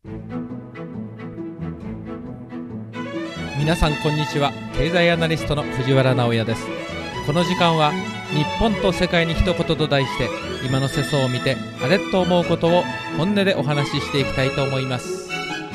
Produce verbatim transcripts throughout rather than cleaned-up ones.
皆さんこんにちは。経済アナリストの藤原直也です。この時間は日本と世界に一言と題して、今の世相を見てあれと思うことを本音でお話ししていきたいと思います。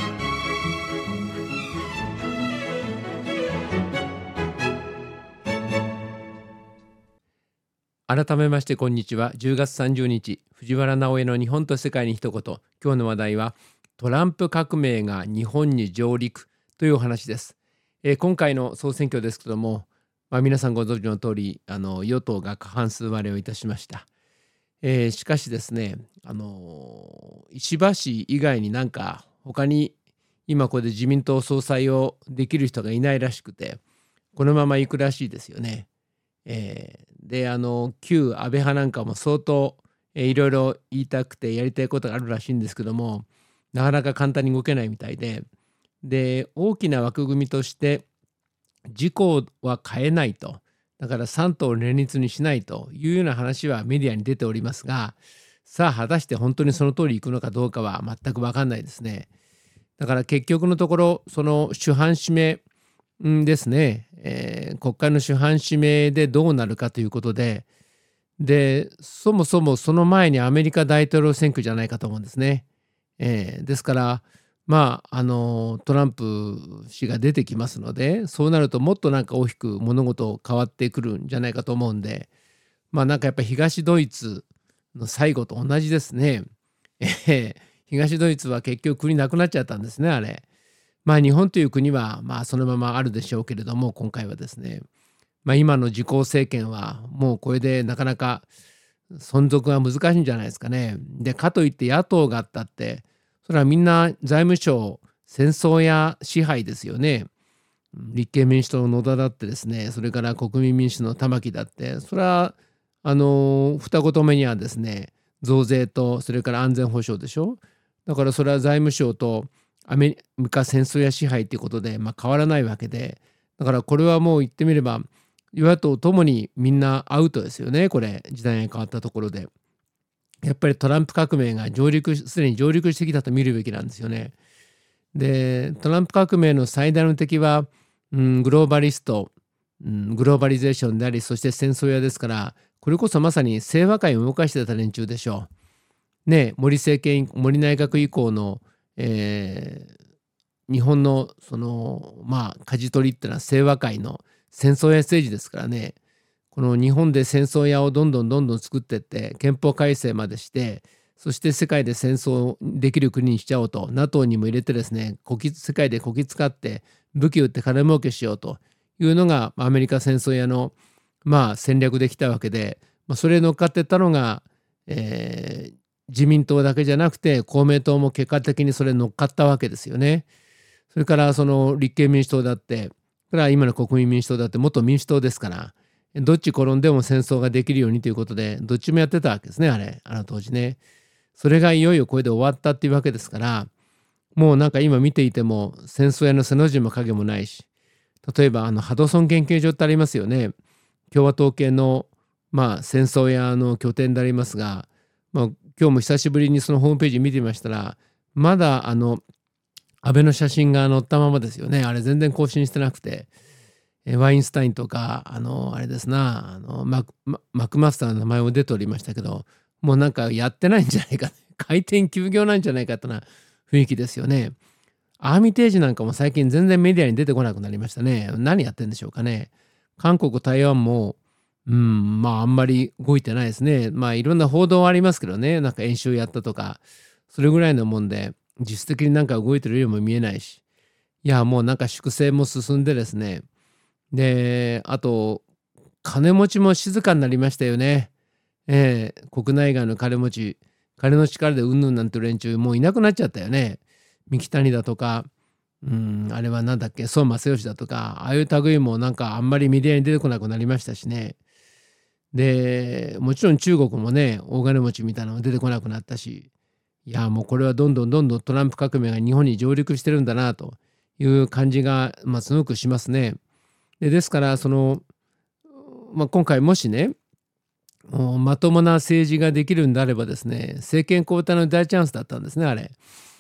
改めましてこんにちは。じゅうがつさんじゅうにち、藤原直也の日本と世界に一言。今日の話題はトランプ革命が日本に上陸というお話です。えー、今回の総選挙ですけども、まあ、皆さんご存知の通り、あの与党が過半数割れをいたしました。えー、しかしですね、あの石破氏以外になんか他に今これで自民党総裁をできる人がいないらしくて、このまま行くらしいですよね。えー、であの旧安倍派なんかも相当、えー、いろいろ言いたくてやりたいことがあるらしいんですけども、なかなか簡単に動けないみたいで、で大きな枠組みとして自公は変えないと、だからさん党を連立にしないというような話はメディアに出ておりますが、さあ果たして本当にその通りいくのかどうかは全く分かんないですね。だから結局のところ、その主犯指名ですね、えー、国会の主犯指名でどうなるかということで、でそもそもその前にアメリカ大統領選挙じゃないかと思うんですね。えー、ですからまああのトランプ氏が出てきますので、そうなるともっとなんか大きく物事変わってくるんじゃないかと思うんで、まあなんかやっぱり東ドイツの最後と同じですね。えー、東ドイツは結局国なくなっちゃったんですね、あれ。まあ日本という国はまあそのままあるでしょうけれども、今回はですね、まあ、今の自公政権はもうこれでなかなか存続が難しいんじゃないですかね。でかといって野党があったって、それはみんな財務省戦争や支配ですよね。立憲民主党の野田だってですね、それから国民民主の玉木だって、それはあの二言目にはですね、増税とそれから安全保障でしょ。だからそれは財務省とアメリカ戦争や支配ということで、まあ、変わらないわけで、だからこれはもう言ってみれば与野党ともにみんなアウトですよね。これ時代が変わったところで、やっぱりトランプ革命が上陸すでに上陸してきたと見るべきなんですよね。でトランプ革命の最大の敵は、うん、グローバリスト、うん、グローバリゼーションであり、そして戦争屋ですから、これこそまさに清和会を動かしてた連中でしょう。ね、森政権森内閣以降の、えー、日本のそのまあ舵取りってのは清和会の戦争屋政治ですからね。この日本で戦争屋をどんどんどんどん作っていって憲法改正までして、そして世界で戦争できる国にしちゃおうと、 ナトー にも入れてですね、こき世界でこき使って武器売って金儲けしようというのがアメリカ戦争屋のまあ戦略できたわけで、まあ、それに乗っかってったのが、えー、自民党だけじゃなくて公明党も結果的にそれに乗っかったわけですよね。それからその立憲民主党だって、これは今の国民民主党だって元民主党ですから、どっち転んでも戦争ができるようにということでどっちもやってたわけですね、あれあの当時ね。それがいよいよこれで終わったっていうわけですから、もうなんか今見ていても戦争屋の背の字も影もないし、例えばあのハドソン研究所ってありますよね。共和党系のまあ戦争屋の拠点でありますが、まあ、今日も久しぶりにそのホームページ見てみましたら、まだあの安倍の写真が載ったままですよね。あれ全然更新してなくて、ワインスタインとかあのあれですな、あのマク、マクマスターの名前も出ておりましたけど、もうなんかやってないんじゃないか、開店休業なんじゃないかってな雰囲気ですよね。アーミテージなんかも最近全然メディアに出てこなくなりましたね。何やってんでしょうかね。韓国台湾もうんまああんまり動いてないですね。まあいろんな報道はありますけどね、なんか演習やったとかそれぐらいのもんで、実質的になんか動いてるようにも見えないし、いやもうなんか粛清も進んでですね、であと金持ちも静かになりましたよね。えー、国内外の金持ち、金の力でうんぬんなんて連中もういなくなっちゃったよね。三木谷だとか、うんあれはなんだっけ、孫正義だとか、ああいう類もなんかあんまりメディアに出てこなくなりましたしね。でもちろん中国もね、大金持ちみたいなのが出てこなくなったし、いやもうこれはどんどんどんどんトランプ革命が日本に上陸してるんだなという感じが、まあ、すごくしますね。でですからその、まあ、今回もしねまともな政治ができるんであればですね、政権交代の大チャンスだったんですね、あれ。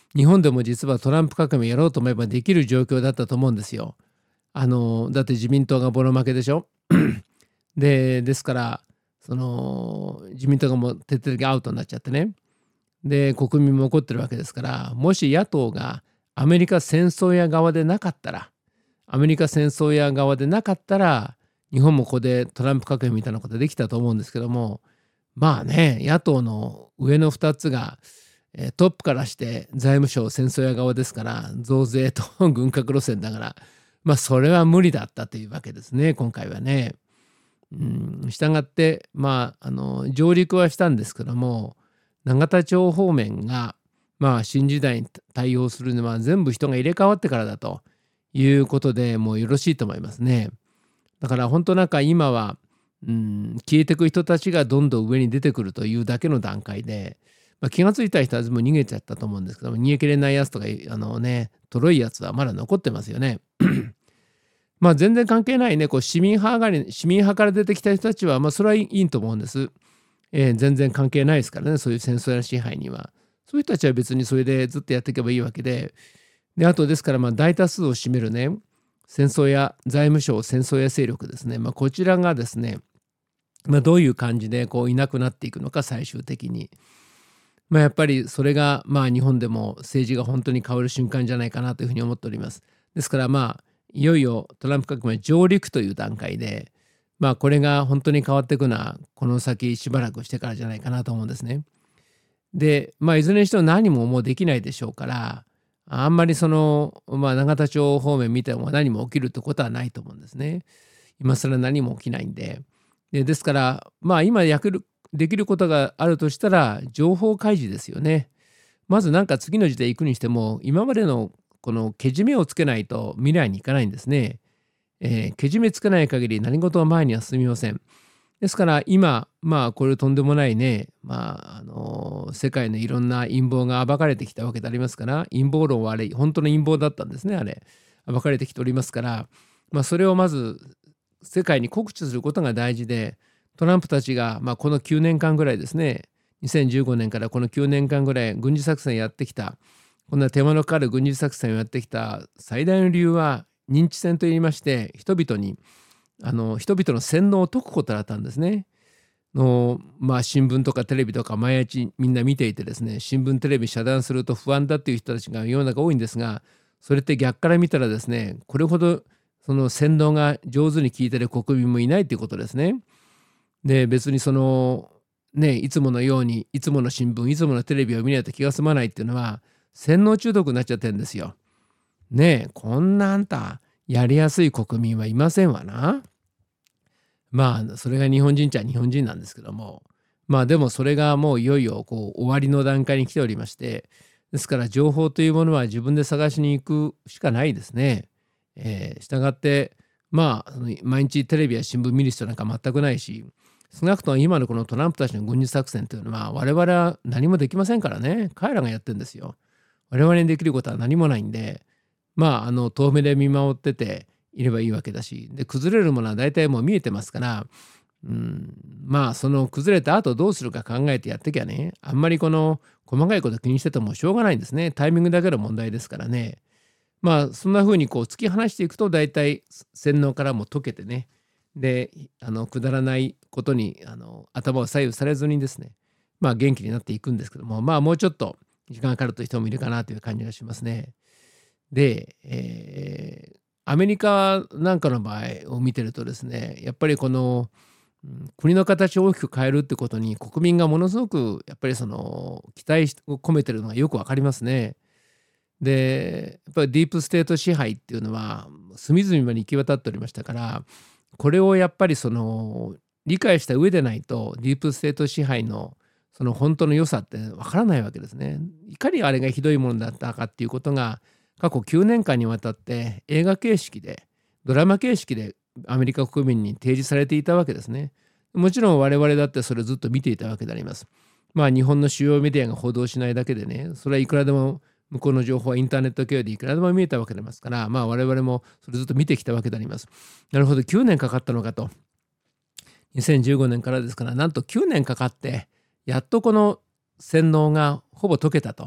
日本でも実はトランプ革命やろうと思えばできる状況だったと思うんですよ。あのだって自民党がボロ負けでしょ。でですからその自民党がもう徹底的にアウトになっちゃってね。で国民も怒ってるわけですから、もし野党がアメリカ戦争屋側でなかったらアメリカ戦争屋側でなかったら日本もここでトランプ革命みたいなことできたと思うんですけども、まあね、野党の上のふたつがえートップからして財務省戦争屋側ですから、増税と軍拡路線だから、まあそれは無理だったというわけですね、今回はね。うん、したがってまああの上陸はしたんですけども、永田町方面がまあ新時代に対応するのは全部人が入れ替わってからだということでもうよろしいと思いますね。だから本当なんか今は、うん、消えていく人たちがどんどん上に出てくるというだけの段階で、まあ、気がついた人は全部逃げちゃったと思うんですけども、逃げきれないやつとかあのねとろいやつはまだ残ってますよね。まあ全然関係ないね、こう市民派がり市民派から出てきた人たちはまあそれはいいと思うんです。えー全然関係ないですからね、そういう戦争や支配には。そういう人たちは別にそれでずっとやっていけばいいわけで、であとですからまあ大多数を占めるね戦争や財務省戦争や勢力ですね、まあ、こちらがですね、まあ、どういう感じでこういなくなっていくのか最終的に、まあ、やっぱりそれがまあ日本でも政治が本当に変わる瞬間じゃないかなというふうに思っております。ですからまあいよいよトランプ革命上陸という段階で、まあこれが本当に変わっていくのはこの先しばらくしてからじゃないかなと思うんですね。でまあいずれにしても何ももうできないでしょうから、あんまりそのまあ永田町方面見ても何も起きるってことはないと思うんですね。今更何も起きないんで。でですからまあ今やるできることがあるとしたら情報開示ですよね。まずなんか次の時代行くにしても今までのこのけじめをつけないと未来に行かないんですね。えーけじめつけない限り何事も前には進みません。ですから今まあこれとんでもないね、まああの世界のいろんな陰謀が暴かれてきたわけでありますから、陰謀論はあれ本当の陰謀だったんですね、あれ暴かれてきておりますから、まあ、それをまず世界に告知することが大事で、トランプたちがまあこのきゅうねんかんぐらいですね、にせんじゅうごねんからこのきゅうねんかんぐらい軍事作戦やってきた、こんな手間のかかる軍事作戦をやってきた最大の理由は認知戦といいまして、人々にあの人々の洗脳を解くことだったんですね。のまあ新聞とかテレビとか毎日みんな見ていてですね、新聞テレビ遮断すると不安だっていう人たちが世の中多いんですが、それって逆から見たらですね、これほどその洗脳が上手に効いている国民もいないということですね。で別にそのねいつものようにいつもの新聞いつものテレビを見ないと気が済まないっていうのは洗脳中毒になっちゃってるんですよ。ねえ、こんなあんたやりやすい国民はいませんわな。まあそれが日本人っちゃ日本人なんですけども、まあでもそれがもういよいよこう終わりの段階に来ておりまして、ですから情報というものは自分で探しに行くしかないですね。えー、したがってまあその毎日テレビや新聞見る必要なんか全くないし、少なくとも今のこのトランプたちの軍事作戦というのは我々は何もできませんからね。彼らがやってるんですよ。我々にできることは何もないんで、まああの遠目で見守ってていればいいわけだし、で崩れるものは大体もう見えてますから、うん、まあその崩れた後どうするか考えてやってきゃね、あんまりこの細かいこと気にしててもしょうがないんですね。タイミングだけの問題ですからね。まあそんな風にこう突き放していくと大体洗脳からも解けてね、であのくだらないことにあの頭を左右されずにですね、まあ元気になっていくんですけども、まあもうちょっと時間かかるという人もいるかなという感じがしますね。で、えーアメリカなんかの場合を見てるとですね、やっぱりこの、うん、国の形を大きく変えるってことに国民がものすごくやっぱりその期待を込めてるのがよくわかりますね。でやっぱりディープステート支配っていうのは隅々まで行き渡っておりましたから、これをやっぱりその理解した上でないとディープステート支配のその本当の良さってわからないわけですね。いかにあれがひどいものだったかっていうことが過去きゅうねんかんにわたって映画形式でドラマ形式でアメリカ国民に提示されていたわけですね。もちろん我々だってそれをずっと見ていたわけであります。まあ日本の主要メディアが報道しないだけでね、それはいくらでも向こうの情報はインターネット経由でいくらでも見えたわけでありますから、まあ我々もそれずっと見てきたわけであります。なるほど、きゅうねんかかったのかと。にせんじゅうごねんからですから、なんときゅうねんかかってやっとこの洗脳がほぼ解けたと。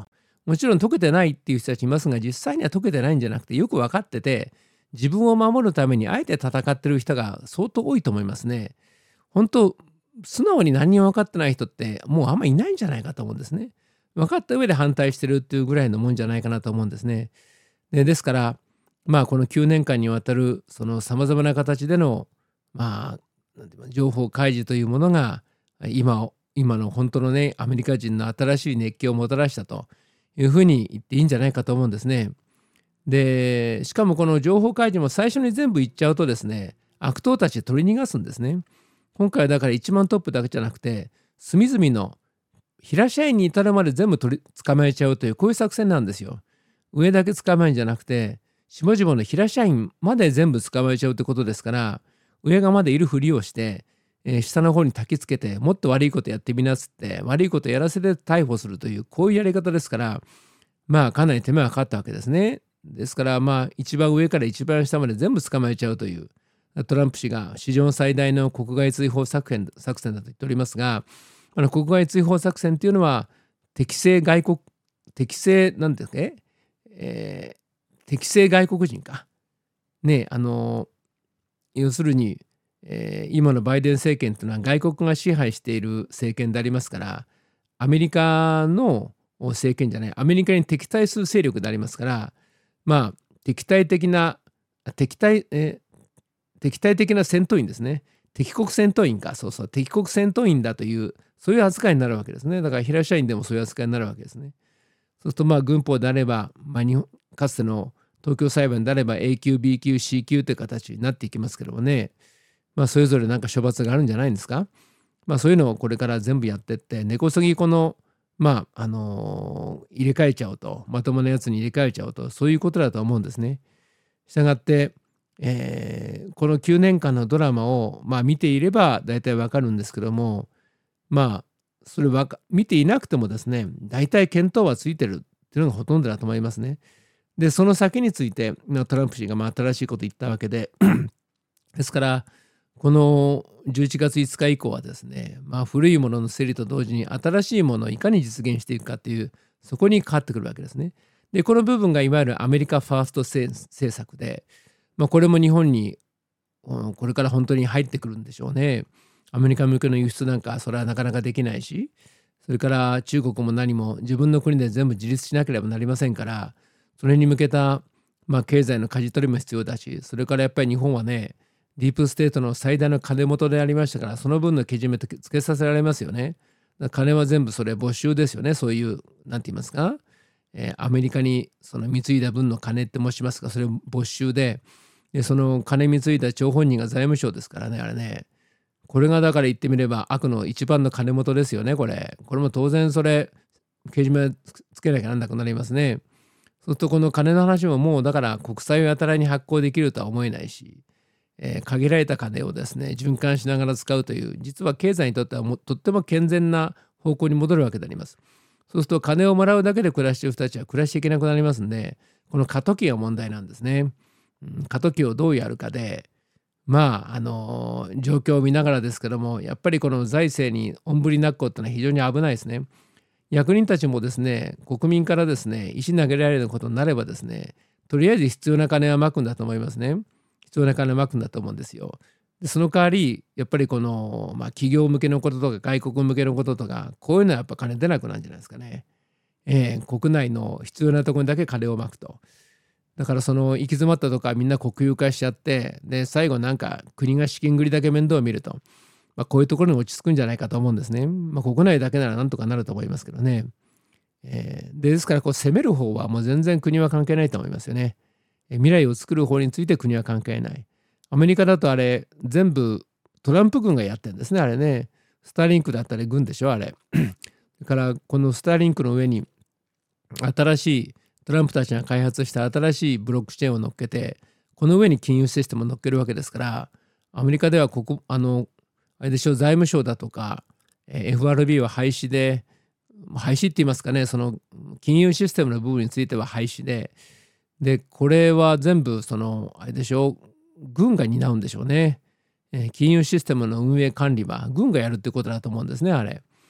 もちろん解けてないっていう人たちいますが、実際には解けてないんじゃなくて、よく分かってて、自分を守るためにあえて戦ってる人が相当多いと思いますね。本当素直に何にも分かってない人ってもうあんまいないんじゃないかと思うんですね。分かった上で反対してるっていうぐらいのもんじゃないかなと思うんですね。で、ですからまあこのきゅうねんかんにわたるそのさまざまな形でのまあなんていうか情報開示というものが今を今の本当のねアメリカ人の新しい熱気をもたらしたというふうに言っていいんじゃないかと思うんですね。でしかもこの情報開示も最初に全部言っちゃうとですね、悪党たち取り逃がすんですね。今回はだからいちまんトップだけじゃなくて隅々の平社員に至るまで全部取り捕まえちゃうというこういう作戦なんですよ。上だけ捕まえるんじゃなくて下々の平社員まで全部捕まえちゃうってことですから、上がまでいるふりをして、えー下の方に焚きつけてもっと悪いことやってみなっつって悪いことやらせて逮捕するというこういうやり方ですから、まあかなり手間がかかったわけですね。ですからまあ一番上から一番下まで全部捕まえちゃうというトランプ氏が史上最大の国外追放作戦作戦だと言っておりますが、あの国外追放作戦というのは適正外国適正なんていうか、ええー適正外国人かね、あの要するに、えー今のバイデン政権というのは外国が支配している政権でありますから、アメリカの政権じゃないアメリカに敵対する勢力でありますから、まあ敵対的な敵対、えー敵対的な戦闘員ですね。敵国戦闘員か、そうそう、敵国戦闘員だという、そういう扱いになるわけですね。だから平社員でもそういう扱いになるわけですね。そうすると、まあ、軍法であれば、まあ、日本かつての東京裁判であれば エー 級、ビー 級、シー 級という形になっていきますけどもね、まあ、それぞれなんか処罰があるんじゃないんですか。まあ、そういうのをこれから全部やってって、根こそぎこの、まあ、あのー入れ替えちゃうと、まともなやつに入れ替えちゃうと、そういうことだと思うんですね。したがって、えーこのきゅうねんかんのドラマを、まあ、見ていれば大体わかるんですけども、まあそれは見ていなくてもですね、大体見当はついてるっていうのがほとんどだと思いますね。でその先についてまあトランプ氏がまあ新しいことを言ったわけでですからこのじゅういちがついつか以降はですね、まあ、古いものの整理と同時に新しいものをいかに実現していくかっていう、そこにかかってくるわけですね。でこの部分がいわゆるアメリカファースト政策で、まあ、これも日本にうんこれから本当に入ってくるんでしょうね。アメリカ向けの輸出なんかそれはなかなかできないし、それから中国も何も自分の国で全部自立しなければなりませんから、それに向けた、まあ、経済の舵取りも必要だし、それからやっぱり日本はね、ディープステートの最大の金元でありましたから、その分のけじめつけさせられますよね。だから金は全部それ没収ですよね。そういうなんて言いますか、えーアメリカにその貢いだ分の金って申しますか、それ没収で、でその金貢いだ張本人が財務省ですからね、あれね。これがだから言ってみれば悪の一番の金元ですよね、これ。これも当然それ、けじめつけなきゃなんなくなりますね。そうするとこの金の話ももうだから国債をやたらに発行できるとは思えないし、えー限られた金をですね、循環しながら使うという、実は経済にとってはもとっても健全な方向に戻るわけであります。そうすると金をもらうだけで暮らしている人たちは暮らしていけなくなりますんで、この過渡期が問題なんですね。うん過渡期をどうやるかで、まああの状況を見ながらですけども、やっぱりこの財政におんぶに抱っこっていうのは非常に危ないですね。役人たちもですね、国民からですね、石投げられることになればですね、とりあえず必要な金はまくんだと思いますね。必要な金はまくんだと思うんですよ。でその代わり、やっぱりこの、まあ、企業向けのこととか外国向けのこととか、こういうのはやっぱ金出なくなるんじゃないですかね。えー国内の必要なところにだけ金をまくと。だからその行き詰まったとかみんな国有化しちゃって、で最後なんか国が資金繰りだけ面倒を見ると、まあ、こういうところに落ち着くんじゃないかと思うんですね。まあ、国内だけならなんとかなると思いますけどね。えーでですからこう攻める方はもう全然国は関係ないと思いますよね。えー未来を作る方について国は関係ない。アメリカだとあれ全部トランプ軍がやってるんですね、あれね。スターリンクだったり軍でしょ、あれ。だからこのスターリンクの上に新しいトランプたちが開発した新しいブロックチェーンを乗っけて、この上に金融システムを乗っけるわけですから、アメリカではここあのあれでしょ、財務省だとかえー エフアールビー は廃止で、廃止って言いますかね、その金融システムの部分については廃止で、でこれは全部そのあれでしょう、軍が担うんでしょうね。えー金融システムの運営管理は軍がやるってことだと思うんですね、あれ。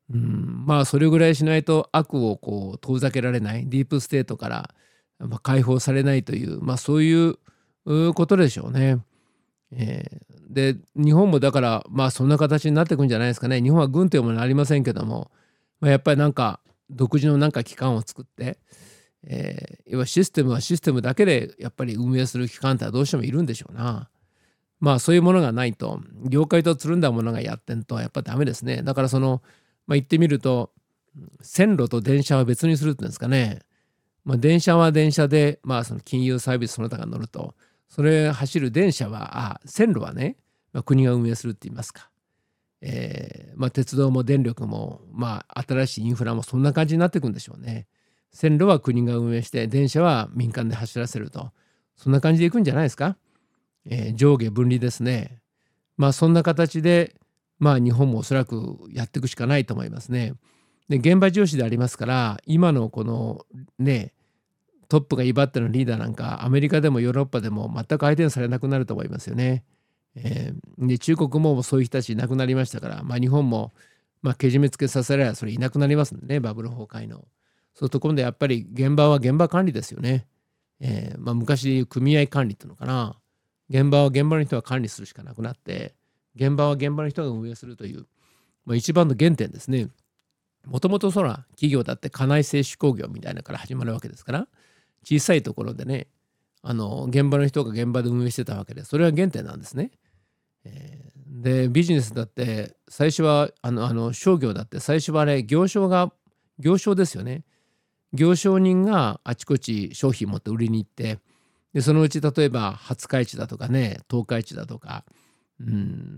うん、まあそれぐらいしないと悪をこう遠ざけられない、ディープステートから、まあ、解放されないという、まあ、そういううことでしょうね。えーで日本もだからまあそんな形になっていくんじゃないですかね。日本は軍というものはありませんけども、まあ、やっぱりなんか独自のなんか機関を作って、えー、要はシステムはシステムだけでやっぱり運営する機関ってはどうしてもいるんでしょうな。まあそういうものがないと、業界とつるんだものがやってんとやっぱダメですね。だからその、まあ、言ってみると、線路と電車は別にするっていうんですかね。まあ、電車は電車で、まあ、その金融サービスその他が乗ると、それ走る電車は、あ、線路はね、まあ、国が運営するって言いますか。えーまあ、鉄道も電力も、まあ、新しいインフラもそんな感じになっていくんでしょうね。線路は国が運営して、電車は民間で走らせると。そんな感じでいくんじゃないですか。えー上下分離ですね。まあそんな形で、まあ日本もおそらくやっていくしかないと思いますね。で、現場重視でありますから、今のこのね、トップが威張ってのリーダーなんか、アメリカでもヨーロッパでも全く相手にされなくなると思いますよね。えーで、中国もそういう人たちいなくなりましたから、まあ日本も、まあ、けじめつけさせらればそれいなくなりますんでね、バブル崩壊の。そうすると今度やっぱり現場は現場管理ですよね。えーまあ、昔でいう組合管理っていうのかな。現場は現場の人が管理するしかなくなって、現場は現場の人が運営するという、まあ、一番の原点ですね。もともとそら企業だって家内製手工業みたいなのから始まるわけですから、小さいところでね、あの現場の人が現場で運営してたわけで、それは原点なんですね。えーでビジネスだって最初はあのあの商業だって最初はあれ行商が行商ですよね。行商人があちこち商品持って売りに行って、でそのうち例えば廿日市だとかね、十日市だとか、うん、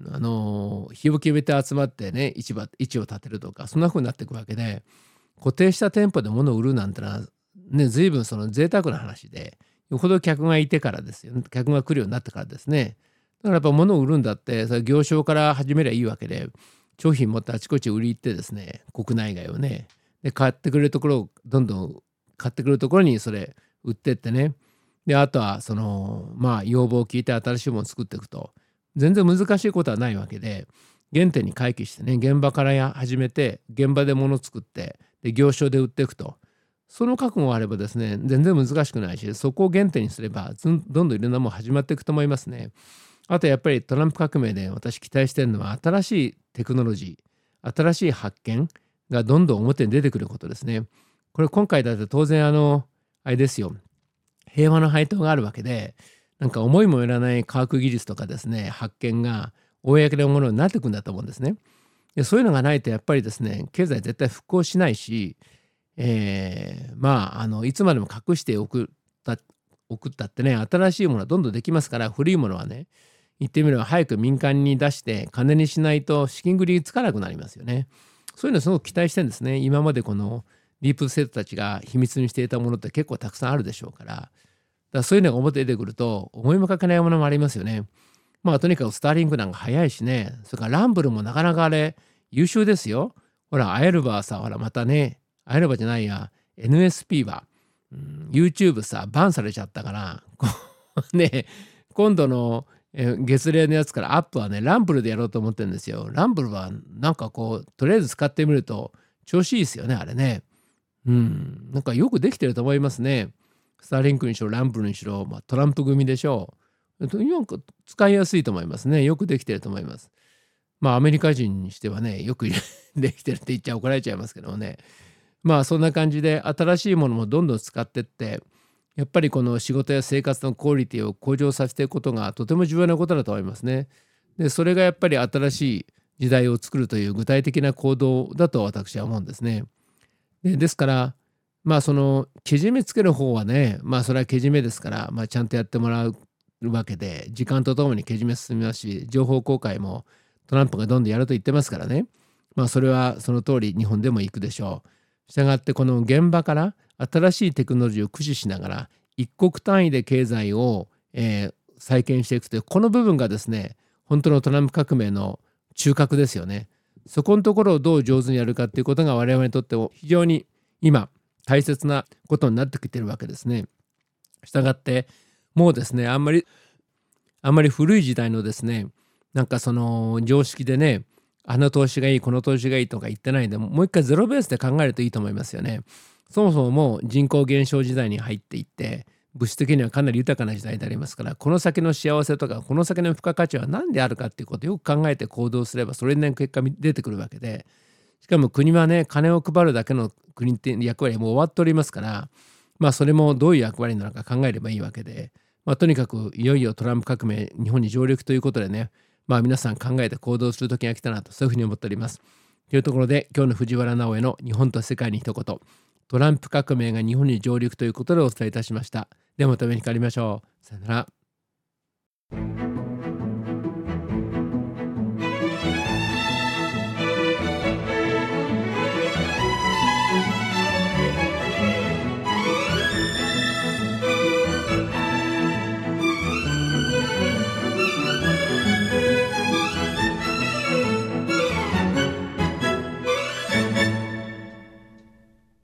あの日を決めて集まってね、市場市を建てるとか、そんな風になっていくわけで、固定した店舗で物を売るなんてのはね、随分その贅沢な話で、よほど客がいてからですよね。客が来るようになってからですね。だからやっぱ物を売るんだって、それ行商から始めりゃいいわけで、商品持ってあちこち売り行ってですね、国内外をね、で買ってくれるところをどんどん買ってくれるところにそれ売ってってね。であとはそのまあ要望を聞いて新しいものを作っていくと、全然難しいことはないわけで、原点に回帰してね、現場からや始めて現場で物を作って、で行商で売っていくと、その覚悟があればですね、全然難しくないし、そこを原点にすればずんどんどんいろんなもの始まっていくと思いますね。あとやっぱりトランプ革命で私期待してるのは、新しいテクノロジー、新しい発見がどんどん表に出てくることですね。これ今回だって当然あのあれですよ、平和の配当があるわけで、なんか思いもよらない科学技術とかですね、発見が公のものになっていくんだと思うんですね。でそういうのがないとやっぱりですね、経済絶対復興しないし、えーまああのいつまでも隠しておくった送ったってね、新しいものはどんどんできますから、古いものはね、言ってみれば早く民間に出して金にしないと資金繰りつかなくなりますよね。そういうのすごく期待してるんですね。今までこのディープステートたちが秘密にしていたものって結構たくさんあるでしょうから、だからそういうのが表に出てくると思いもかけないものもありますよね。まあとにかくスターリンクなんか早いしね、それからランブルもなかなかあれ優秀ですよ。ほら、アエルバはさ、ほらまたね、アエルバじゃないや、エヌエスピー は、うん、YouTube さ、バンされちゃったから、こうね、今度のえ月例のやつからアップはね、ランブルでやろうと思ってるんですよ。ランブルはなんかこう、とりあえず使ってみると調子いいですよね、あれね。うん、なんかよくできてると思いますね。スターリンクにしろ、ランブルにしろ、まあ、トランプ組でしょう。なんか使いやすいと思いますね。よくできてると思います。まあ、アメリカ人にしてはね、よくできてるって言っちゃ怒られちゃいますけどもね。まあ、そんな感じで新しいものもどんどん使ってって、やっぱりこの仕事や生活のクオリティを向上させていくことがとても重要なことだと思いますね。で、それがやっぱり新しい時代を作るという具体的な行動だと私は思うんですね。で、ですから、まあそのけじめつける方はね、まあそれはけじめですから、まあ、ちゃんとやってもらうわけで、時間とともにけじめ進みますし、情報公開もトランプがどんどんやると言ってますからね。まあそれはその通り日本でも行くでしょう。したがってこの現場から新しいテクノロジーを駆使しながら一国単位で経済を、えー再建していくというこの部分がですね、本当のトランプ革命の中核ですよね。そこのところをどう上手にやるかっていうことが我々にとっても非常に今大切なことになってきてるわけですね。したがってもうですね、あんまりあんまり古い時代のですね、なんかその常識でね、 あの投資がいいこの投資がいいとか言ってないでももう一回ゼロベースで考えるといいと思いますよね。そもそももう人口減少時代に入っていって物質的にはかなり豊かな時代でありますから、この先の幸せとかこの先の付加価値は何であるかっていうことをよく考えて行動すればそれなりの結果出てくるわけで、しかも国はね金を配るだけの国っていう役割はもう終わっておりますから、まあそれもどういう役割なのか考えればいいわけで、まあ、とにかくいよいよトランプ革命日本に上陸ということでね、まあ皆さん考えて行動する時が来たなとそういうふうに思っております。というところで今日の藤原直江の日本と世界に一言、トランプ革命が日本に上陸ということでお伝えいたしました。ではまたお目にかかりましょう。さよなら。